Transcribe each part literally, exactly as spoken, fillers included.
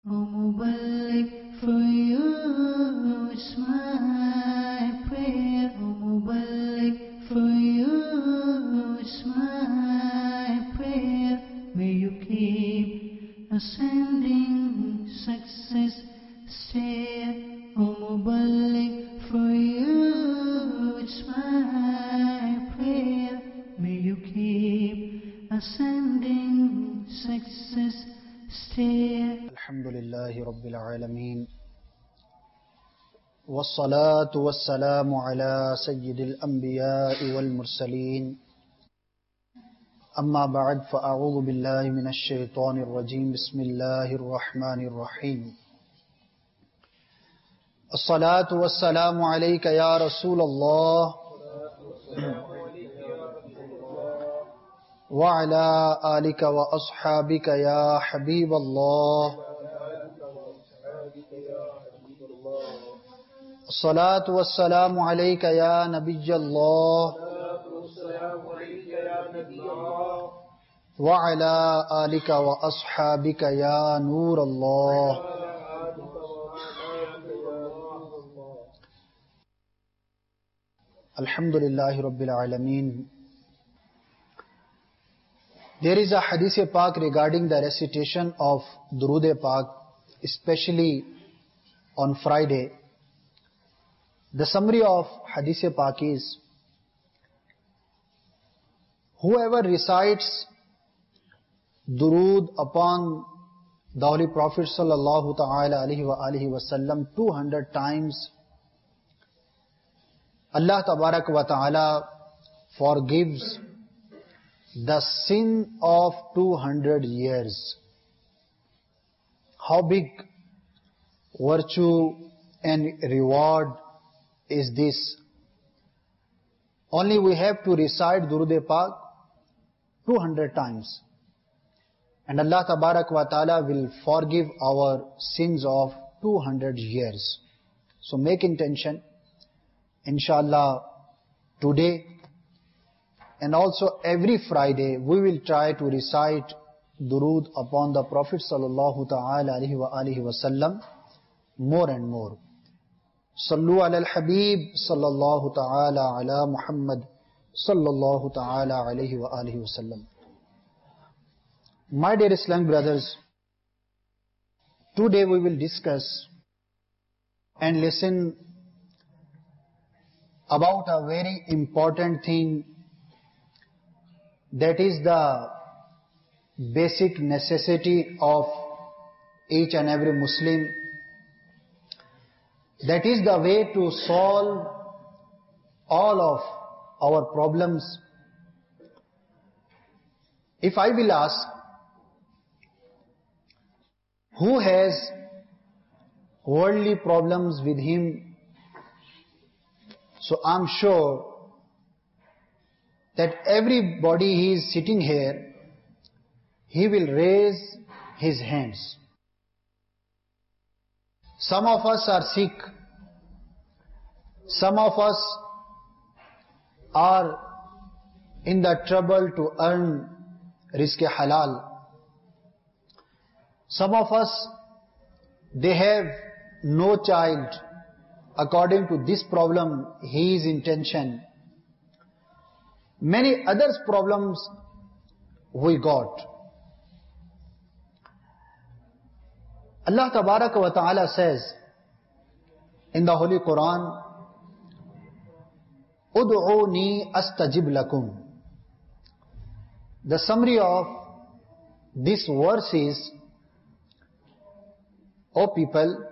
O Muballigh, for you is my prayer. O Muballigh, for you is my prayer. May you keep ascending success stair. O Muballigh, for you is my prayer. May you keep ascending success stair. Alhamdulillahi Rabbil Alameen. Wassalatu wassalamu ala Sayyidil Anbiya'i wal Mursaleen. Amma ba'd, fa'a'udhu billahi minash shaitanir rajim. Bismillahir Rahmanir Rahim. As-salatu wassalamu alayka ya Rasulallah wa ala alika wa ashabika ya Habiballah. As-salatu wassalamu alayka ya Nabiyallah wa ala alika wa ashabika ya Nurallah. Alhamdulillahi Rabbil Alameen. There is a Hadith Pak regarding the recitation of Durood Pak, especially on Friday. The summary of Hadith Pak is, whoever recites Durood upon the Holy Prophet sallallahu ta'ala alayhi wa alihi wa sallam two hundred times, Allah tabarak wa ta'ala forgives the sin of two hundred years. How big virtue and reward is this? Only we have to recite Durood Pak two hundred times, and Allah tabarak wa ta'ala will forgive our sins of two hundred years. So make intention, inshallah, today and also every Friday we will try to recite Durood upon the Prophet sallallahu ta'ala alayhi wa alihi wa sallam more and more. Sallu ala al-Habib sallallahu ta'ala ala Muhammad sallallahu ta'ala alayhi wa alihi wa sallam. My dear Islam brothers, today we will discuss and listen about a very important thing, that is the basic necessity of each and every Muslim. That is the way to solve all of our problems. If I will ask, who has worldly problems with him? So I'm sure that everybody he is sitting here, he will raise his hands. Some of us are sick. Some of us are in the trouble to earn rizq halal. Some of us, they have no child. According to this problem, he is in tension. Many others problems we got. Allah Tabaraka wa Ta'ala says in the Holy Quran, Ud'uni astajib lakum. The summary of this verse is, O people,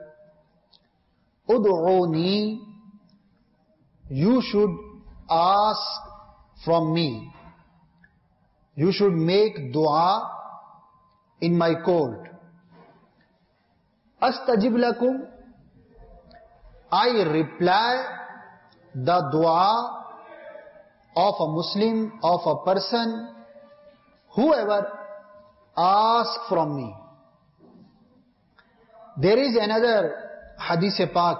Ud'uni, you should ask from me. You should make dua in my court. Astajib lakum, I reply the dua of a Muslim, of a person, whoever asks from me. There is another Hadith Pak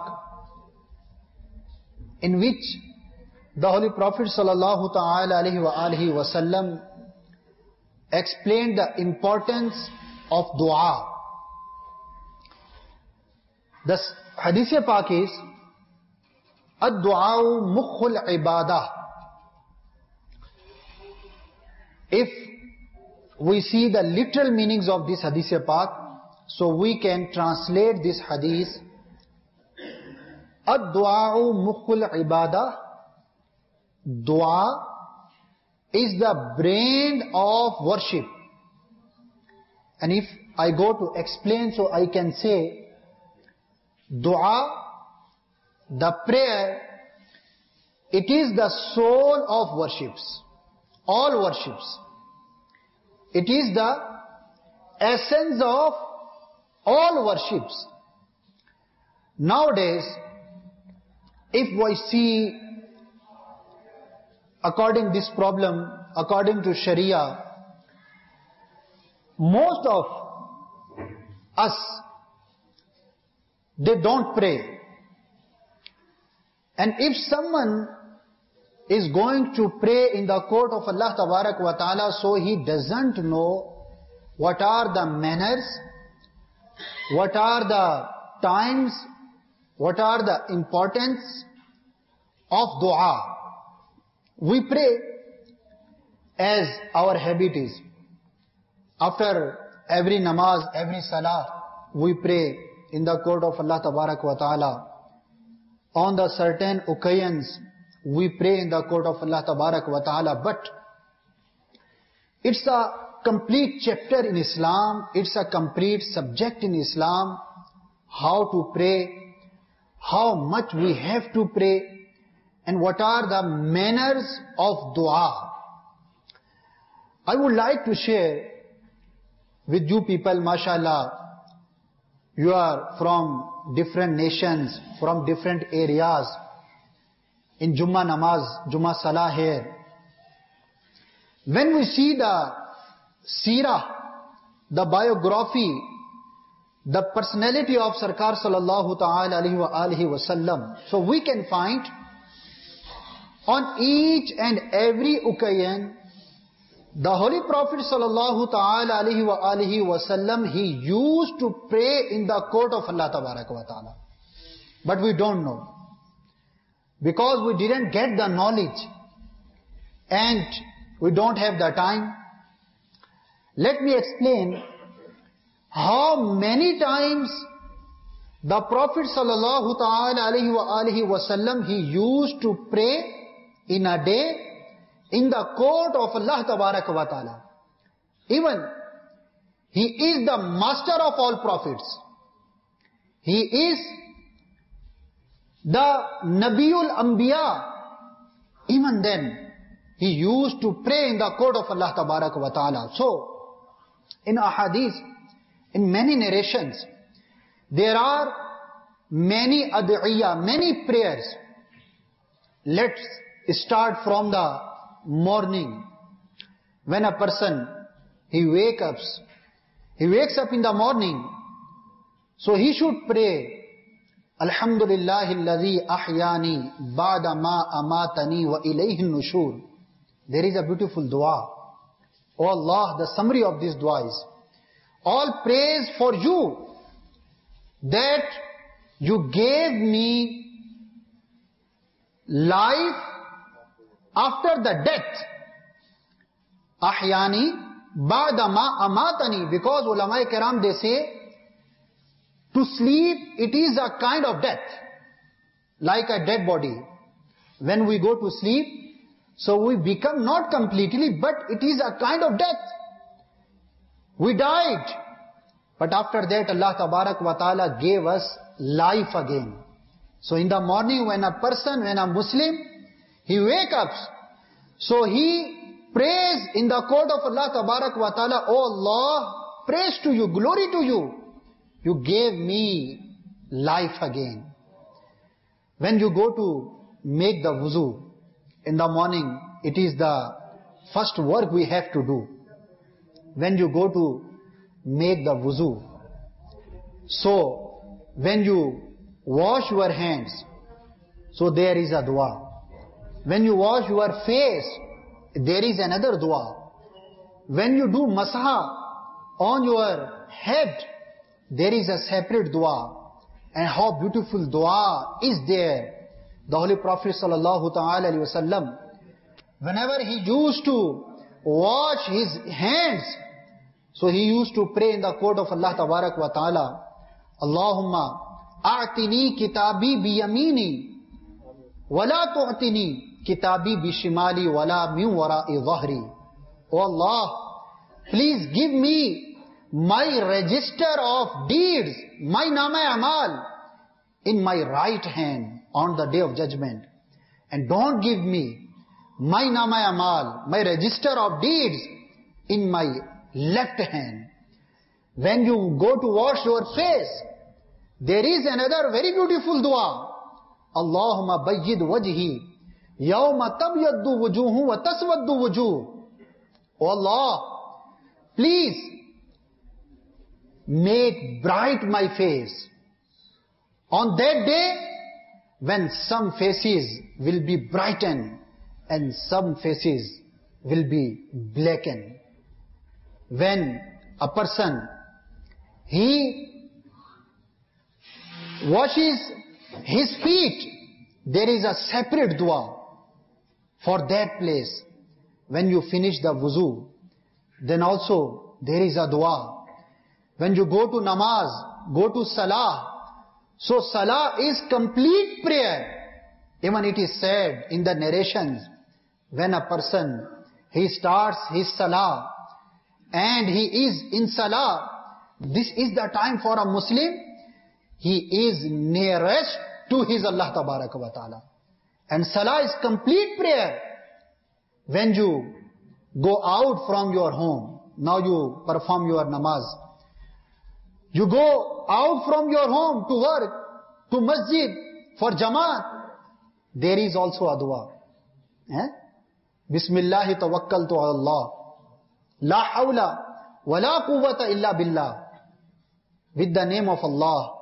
in which the Holy Prophet sallallahu ta'ala alayhi wa alihi wa sallam explained the importance of dua. The Hadith Pak is Ad-du'a'u mukhul ibadah. If we see the literal meanings of this Hadith Pak, so we can translate this hadith. Ad-du'a'u mukhul ibadah. Dua is the brain of worship. And if I go to explain, so I can say, dua, the prayer, it is the soul of worships. All worships. It is the essence of all worships. Nowadays, if we see, according to this problem, according to Sharia, most of us, they don't pray. And if someone is going to pray in the court of Allah Tabarak wa Ta'ala, so he doesn't know what are the manners, what are the times, what are the importance of dua. We pray as our habit is. After every namaz, every salah, we pray in the court of Allah Tabarak wa Ta'ala. On the certain occasions, we pray in the court of Allah Tabarak wa Ta'ala. But it's a complete chapter in Islam, it's a complete subject in Islam, how to pray, how much we have to pray, and what are the manners of dua. I would like to share with you people, mashallah, you are from different nations, from different areas. In Jummah Namaz, Jummah Salah here. When we see the seerah, the biography, the personality of Sarkar Sallallahu Ta'ala Alaihi wa Alihi Wasallam, so we can find on each and every occasion, the Holy Prophet Sallallahu Ta'ala Alaihi wa Alihi Wasallam, he used to pray in the court of Allah Tabarak wa Ta'ala. But we don't know. Because we didn't get the knowledge. And we don't have the time. Let me explain how many times the Prophet Sallallahu Ta'ala Alaihi wa Alihi Wasallam, he used to pray in a day in the court of Allah Tabarak wa Ta'ala. Even he is the master of all prophets. He is the Nabiul Anbiya. Even then, he used to pray in the court of Allah Tabarak wa Ta'ala. So, in ahadith, in many narrations, there are many ad'iyah, many prayers. Let's start from the morning. When a person, he wakes up, he wakes up in the morning, so he should pray, Alhamdulillahi alladhi ahyani ba'da ma amatani wa ilayhi nushur. There is a beautiful dua. Oh Allah, the summary of this dua is, all praise for you that you gave me life after the death. Ahyani ba'da ma amatani. Because ulama kiram, they say, to sleep, it is a kind of death. Like a dead body. When we go to sleep, so we become not completely, but it is a kind of death. We died. But after that, Allah Tabarak wa Ta'ala gave us life again. So in the morning, when a person, when a Muslim, he wakes up, so he prays in the court of Allah Tabarak wa Ta'ala, oh Allah, praise to you, glory to you. You gave me life again. When you go to make the wuzu in the morning, it is the first work we have to do. When you go to make the wuzu, so when you wash your hands, so there is a dua. When you wash your face, there is another dua. When you do masah on your head, there is a separate dua. And how beautiful dua is there. The Holy Prophet sallallahu ta'ala alayhi wa sallam, whenever he used to wash his hands, so he used to pray in the court of Allah tabarak wa ta'ala, Allahumma a'tini kitabi biyamini, wala tu'tini kitabi bishimali, wala min wara'i dhahri. Oh Allah, please give me my register of deeds, my nama amal, in my right hand on the day of judgment. And don't give me my nama amal, my register of deeds, in my left hand. When you go to wash your face, there is another very beautiful dua. Allahumma bayyid wajhi yawma tabyaddu wujuhu wa taswaddu wujuh. Oh Allah, please make bright my face on that day when some faces will be brightened and some faces will be blackened. When a person, he washes his feet, there is a separate dua for that place. When you finish the wuzu, then also there is a dua. When you go to namaz, go to salah, so salah is complete prayer. Even it is said in the narrations, when a person, he starts his salah and he is in salah, this is the time for a Muslim, he is nearest to his Allah tabaraka wa ta'ala. And salah is complete prayer. When you go out from your home, now you perform your namaz, you go out from your home to work, to masjid, for jamaat, there is also a dua. Eh? Bismillahi tawakkaltu ala Allah. La hawla wa la quwwata illa billah. With the name of Allah.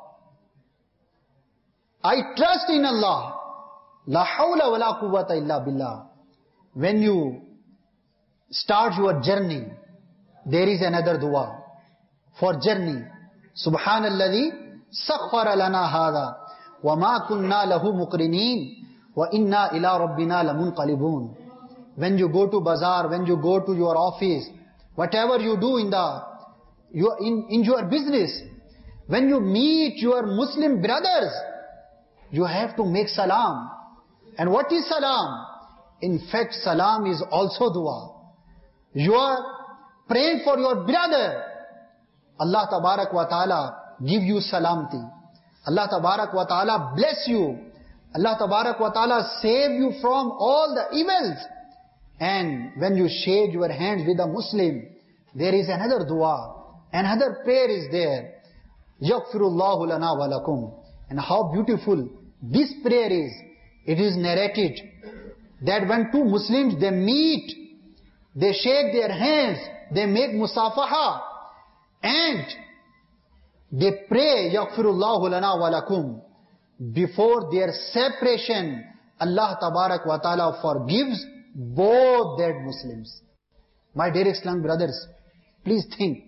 I trust in Allah. La hawla wa la quwwata illa billah. When you start your journey, there is another dua for journey. Subhanalladhi sakhkhara lana hadha wa ma kunna lahu muqrinin wa inna ila rabbina lamunqalibun. When you go to bazaar, when you go to your office, whatever you do in the you in, in your business, when you meet your Muslim brothers, you have to make salam. And what is salam? In fact, salam is also dua. You are praying for your brother. Allah tabarak wa ta'ala give you salamti. Allah tabarak wa ta'ala bless you. Allah tabarak wa ta'ala save you from all the evils. And when you shake your hands with a Muslim, there is another dua, another prayer is there. Yaghfirullahu lana wa lakum. And how beautiful this prayer is. It is narrated that when two Muslims, they meet, they shake their hands, they make musafaha, and they pray, Yaghfirullahu lana wa lakum. Before their separation, Allah tabarak wa ta'ala forgives both dead Muslims. My dear Islam brothers, please think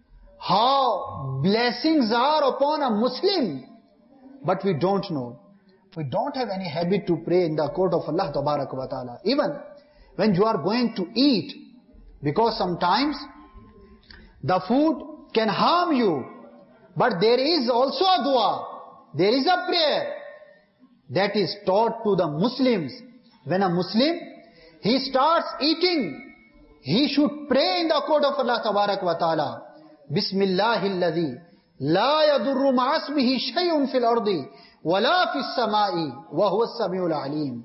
how blessings are upon a Muslim, but we don't know. We don't have any habit to pray in the court of Allah tabarak wa ta'ala. Even when you are going to eat, because sometimes the food can harm you, but there is also a dua, there is a prayer that is taught to the Muslims. When a Muslim, he starts eating, he should pray in the court of Allah tabarak wa ta'ala. Bismillahilladhi la yadurru ma'asmihi shay'un fil ardi wala fis sama'i wa huwa as-sami'ul alim.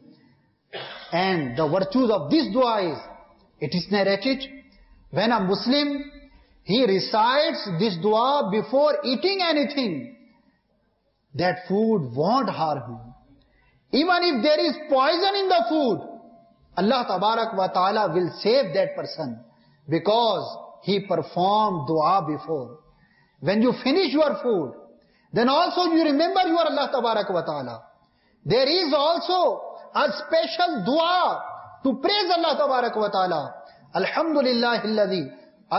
And the virtues of this dua is, it is narrated, when a Muslim, he recites this dua before eating anything, that food won't harm him. Even if there is poison in the food, Allah tabarak wa ta'ala will save that person, because he performed dua before. When you finish your food, then also you remember your Allah tabarak wa ta'ala. There is also a special dua to praise Allah tabarak wa ta'ala. Alhamdulillahi alladhi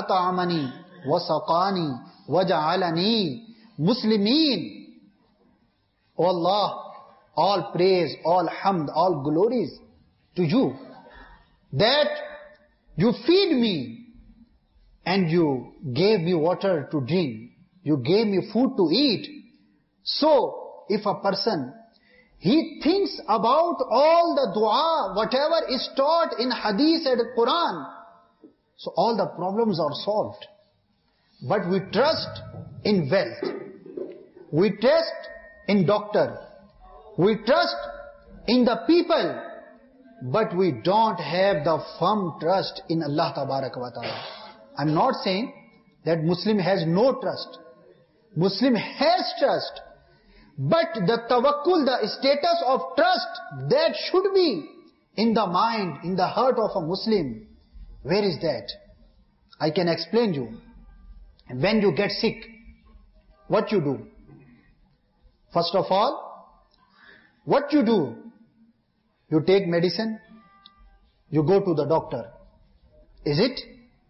at'amani wa saqani wa ja'alani muslimin. O Allah, all praise, all hamd, all glories to you, that you feed me and you gave me water to drink, you gave me food to eat. So, if a person, he thinks about all the dua, whatever is taught in hadith and Quran, so all the problems are solved. But we trust in wealth, we trust in doctor, we trust in the people, but we don't have the firm trust in Allah Tabarak wa Ta'ala. I'm not saying that Muslim has no trust. Muslim has trust. But the tawakkul, the status of trust, that should be in the mind, in the heart of a Muslim. Where is that? I can explain you. When you get sick, what you do? First of all, what you do? You take medicine, you go to the doctor. Is it?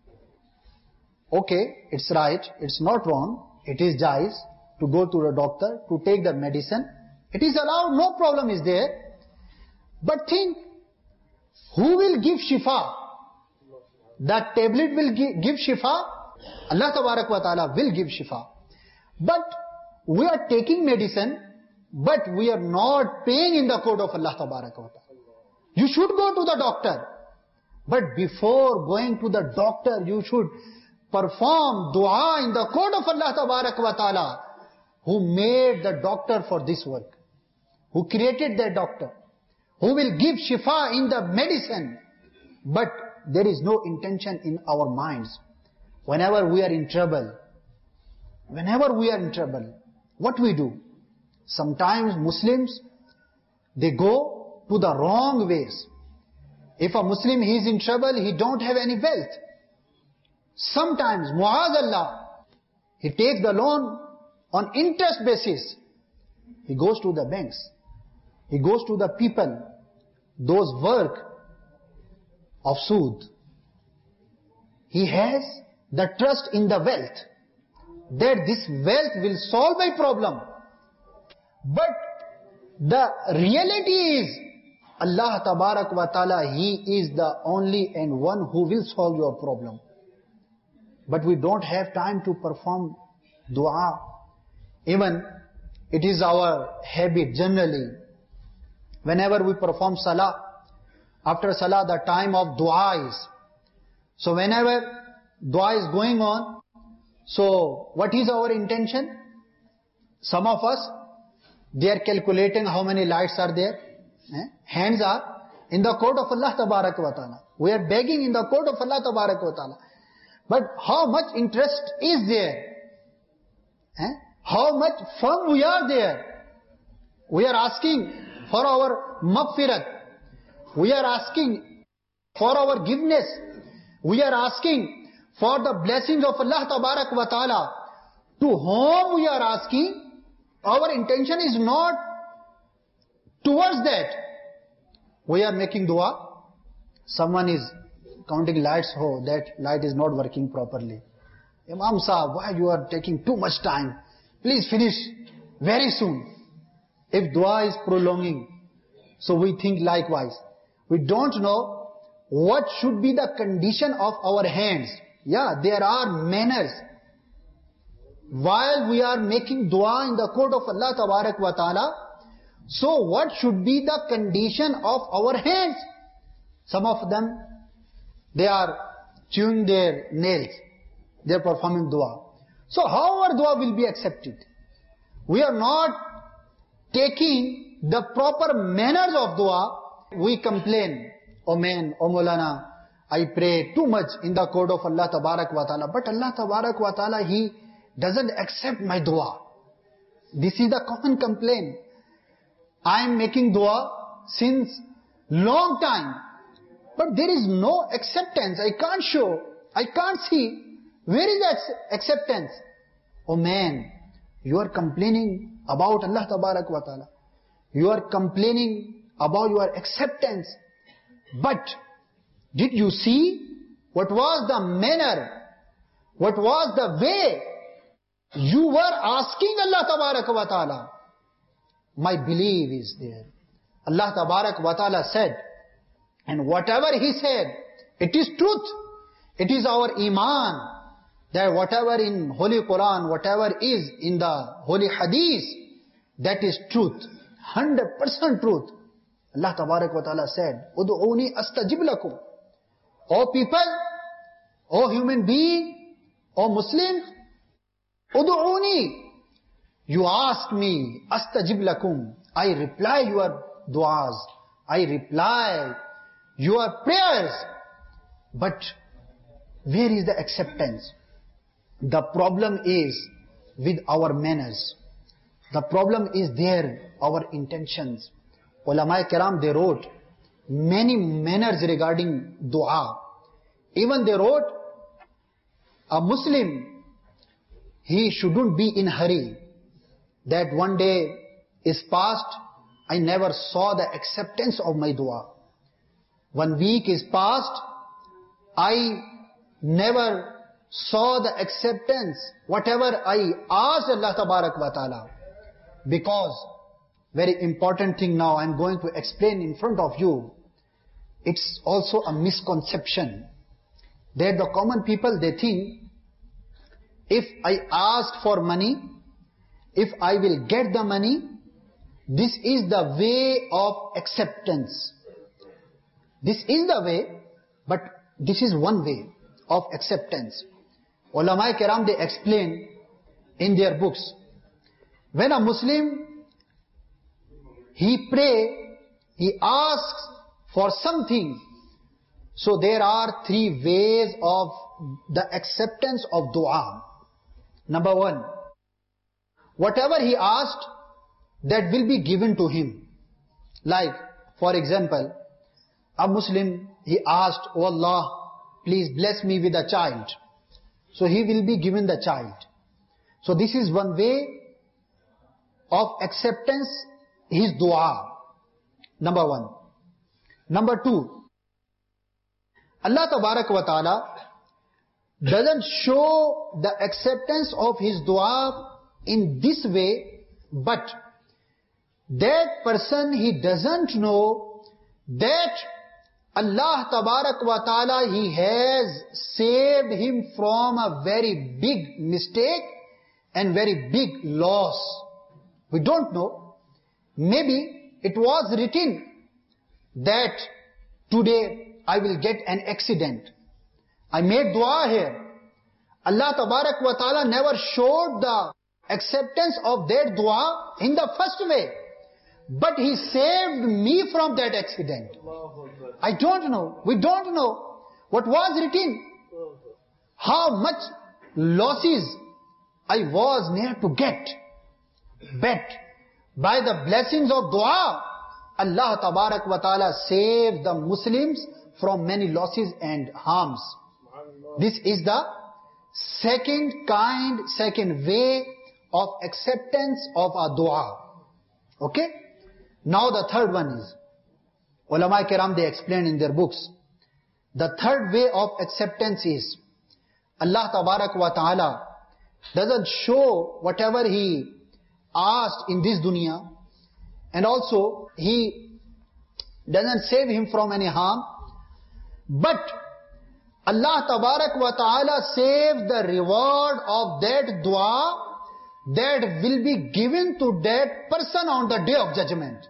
Okay, it's right, it's not wrong, it is jais to go to the doctor, to take the medicine. It is allowed, no problem is there. But think, who will give shifa? That tablet will give, give shifa? Allah Tabarak wa Ta'ala will give shifa. But we are taking medicine, but we are not paying in the code of Allah Tabarak wa Ta'ala. You should go to the doctor. But before going to the doctor, you should perform dua in the code of Allah Tabarak wa Ta'ala, who made the doctor for this work, who created the doctor, who will give shifa in the medicine. But there is no intention in our minds. Whenever we are in trouble, whenever we are in trouble, what we do? Sometimes Muslims, they go to the wrong ways. If a Muslim, he is in trouble, he don't have any wealth. Sometimes, mu'azallah, he takes the loan on interest basis. He goes to the banks. He goes to the people, those work of sood. He has the trust in the wealth, that this wealth will solve my problem. But the reality is, Allah Tabarak wa Ta'ala, He is the only and one who will solve your problem. But we don't have time to perform dua. Even it is our habit generally, whenever we perform salah, after salah the time of dua is. So whenever dua is going on, so what is our intention? Some of us, they are calculating how many lights are there. Eh? Hands are in the court of Allah Tabarak wa Ta'ala. We are begging in the court of Allah Tabarak wa Ta'ala. But how much interest is there? Eh? How much firm we are there? We are asking for our maghfirat. We are asking for our forgiveness. We are asking for the blessings of Allah Tabarak wa Ta'ala. To whom we are asking, our intention is not towards that. We are making dua. Someone is counting lights. Oh, that light is not working properly. Imam Sahab, why you are taking too much time? Please finish very soon. If dua is prolonging, so we think likewise. We don't know what should be the condition of our hands. Yeah, there are manners. While we are making dua in the court of Allah Tabarak wa Ta'ala, so what should be the condition of our hands? Some of them, they are chewing their nails. They are performing dua. So how our dua will be accepted? We are not taking the proper manners of dua. We complain, oh man, oh Maulana, I pray too much in the court of Allah Tabarak wa Ta'ala. But Allah Tabarak wa Ta'ala, He doesn't accept my dua. This is the common complaint. I am making dua since long time, but there is no acceptance. I can't show, I can't see. Where is that acceptance? Oh man, you are complaining about Allah Tabarak wa Ta'ala. You are complaining about your acceptance. But did you see what was the manner? What was the way you were asking Allah Tabarak wa Ta'ala? my belief is there. Allah Tabarak wa Ta'ala said, and whatever He said, it is truth. It is our iman, that whatever in Holy Quran, whatever is in the Holy Hadith, that is truth. one hundred percent truth. Allah Tabarak wa Ta'ala said, Udu'uni astajib lakum. O people, O human being, O Muslim, Udu'uni. You ask me, astajib lakum. I reply your du'as. I reply your prayers. But where is the acceptance? The problem is with our manners. The problem is there, our intentions. Ulama Kiram, they wrote many manners regarding dua. Even they wrote, a Muslim, he shouldn't be in hurry. That one day is past, I never saw the acceptance of my dua. One week is past, I never saw the acceptance, whatever I asked Allah Tabarak wa Ta'ala. Because, very important thing now I am going to explain in front of you, it's also a misconception. That the common people, they think, if I ask for money, if I will get the money, this is the way of acceptance. This is the way, but this is one way of acceptance. Ulama Kiram, they explain in their books, when a Muslim, he pray, he asks for something, so there are three ways of the acceptance of dua. Number one, whatever he asked, that will be given to him. Like, for example, a Muslim, he asked, Oh Allah, please bless me with a child. So he will be given the child. So this is one way of acceptance, his dua. Number one. Number two, Allah Tabarak wa Ta'ala doesn't show the acceptance of his dua in this way, but that person, he doesn't know that Allah Tabarak wa Ta'ala, He has saved him from a very big mistake and very big loss. We don't know. Maybe it was written that today I will get an accident. I made dua here. Allah Tabarak wa Ta'ala never showed the acceptance of that dua in the first way. But He saved me from that accident. I don't know. We don't know what was written. How much losses I was near to get. But by the blessings of dua, Allah Tabarak wa Ta'ala saved the Muslims from many losses and harms. This is the second kind, second way of acceptance of a dua. Okay? Now the third one is, Ulama Kiram, they explain in their books, the third way of acceptance is, Allah Tabarak wa Ta'ala doesn't show whatever He asked in this dunya, and also He doesn't save him from any harm, but Allah Tabarak wa Ta'ala saves the reward of that dua that will be given to that person on the day of judgment.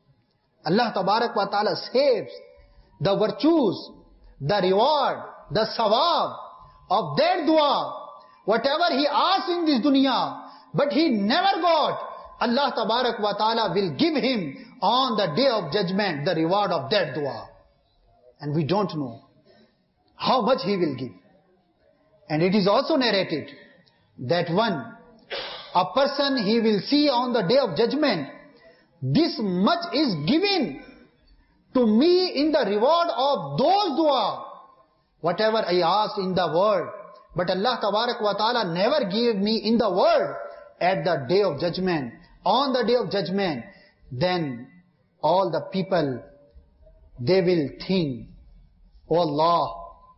Allah Tabarak wa Ta'ala saves the virtues, the reward, the sawab of that dua, whatever he asked in this dunya, but he never got, Allah Tabarak wa Ta'ala will give him on the day of judgment the reward of that dua. And we don't know how much he will give. And it is also narrated that one, a person he will see on the day of judgment, this much is given to me in the reward of those dua, whatever I asked in the world. But Allah Tabarak wa Ta'ala never gave me in the world. At the day of judgment, on the day of judgment, then all the people, they will think, Oh Allah,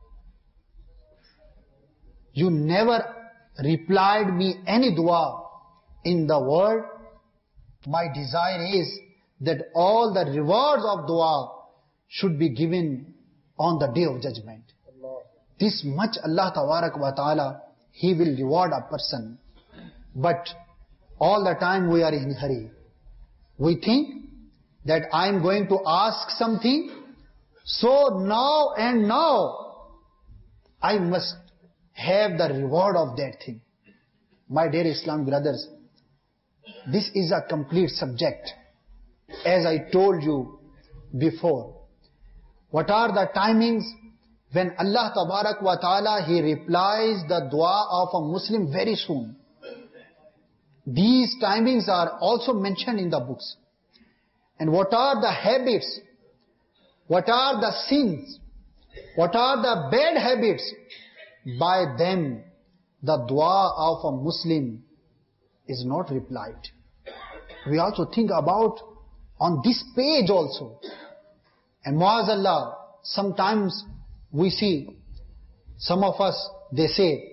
You never replied me any dua in the world, my desire is that all the rewards of dua should be given on the day of judgment. This much Allah Tabarak wa Ta'ala, He will reward a person. But all the time we are in hurry. We think that I am going to ask something, so now and now I must have the reward of that thing. My dear Islamic brothers, this is a complete subject. As I told you before, what are the timings when Allah Tabarak wa Ta'ala, He replies the dua of a Muslim very soon? These timings are also mentioned in the books. And what are the habits? What are the sins? What are the bad habits? By them, the dua of a Muslim is not replied. We also think about on this page also. And Muazzallah, sometimes we see some of us, they say,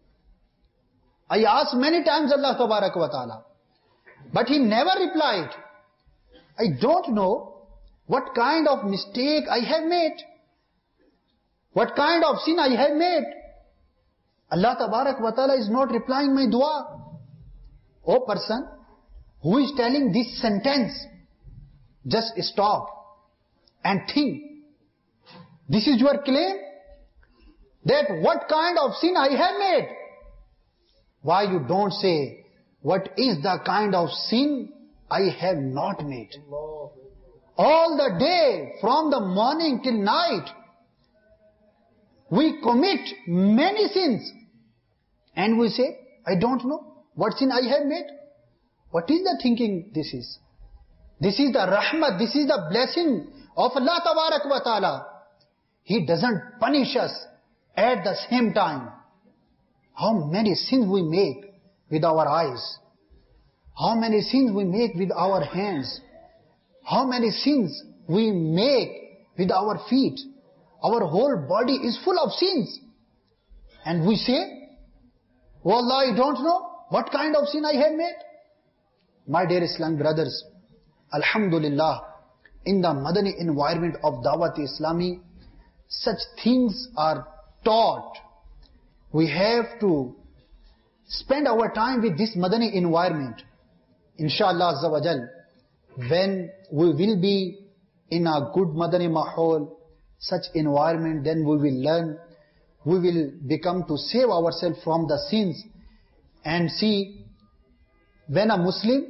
I asked many times Allah Tabarak wa Ta'ala, but He never replied. I don't know what kind of mistake I have made. What kind of sin I have made. Allah Tabarak wa Ta'ala is not replying my dua. O person who is telling this sentence, just stop and think. This is your claim? That what kind of sin I have made? Why you don't say, what is the kind of sin I have not made? All the day, from the morning till night, we commit many sins. And we say, I don't know what sin I have made. What is the thinking this is? This is the rahmat, this is the blessing of Allah Tabarak wa Ta'ala. He doesn't punish us at the same time. How many sins we make with our eyes. How many sins we make with our hands. How many sins we make with our feet. Our whole body is full of sins. And we say, oh Allah, I don't know what kind of sin I have made. My dear Islam brothers, Alhamdulillah, in the Madani environment of Dawat Islami, such things are taught. We have to spend our time with this Madani environment. Inshallah Azza wa Jal, when we will be in a good Madani Mahol, such environment, then we will learn, we will become to save ourselves from the sins. And see, when a Muslim,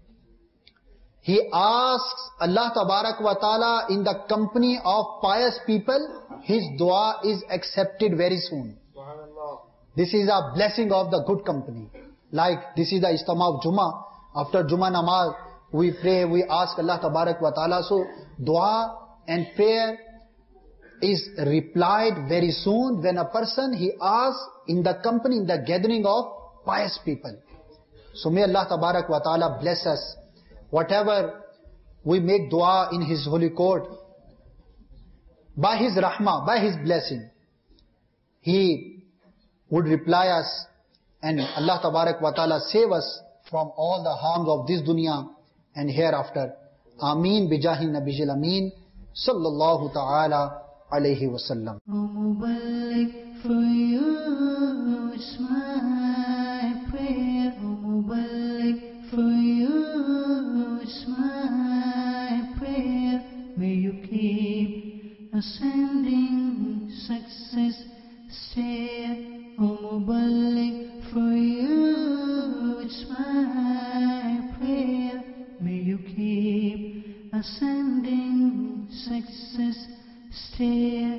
he asks Allah Tabarak wa Ta'ala in the company of pious people, his dua is accepted very soon. This is a blessing of the good company. Like this is the Ijtima of Jummah. After Jummah Namaz, we pray, we ask Allah Tabarak wa Ta'ala. So dua and prayer is replied very soon when a person, he asks in the company, in the gathering of pious people. So may Allah Tabarak wa Ta'ala bless us. Whatever we make dua in His holy court, by His rahmah, by His blessing, He would reply us, and Allah Tabarak wa Ta'ala save us from all the harms of this dunya and hereafter. Ameen bijahi nabiyil ameen sallallahu ta'ala alayhi wa sallam. O Mubarak, for you is my prayer. O Mubarak, for you is my prayer. May you keep ascending success stair. O Mubarak, for you it's my prayer. May you keep ascending success stair.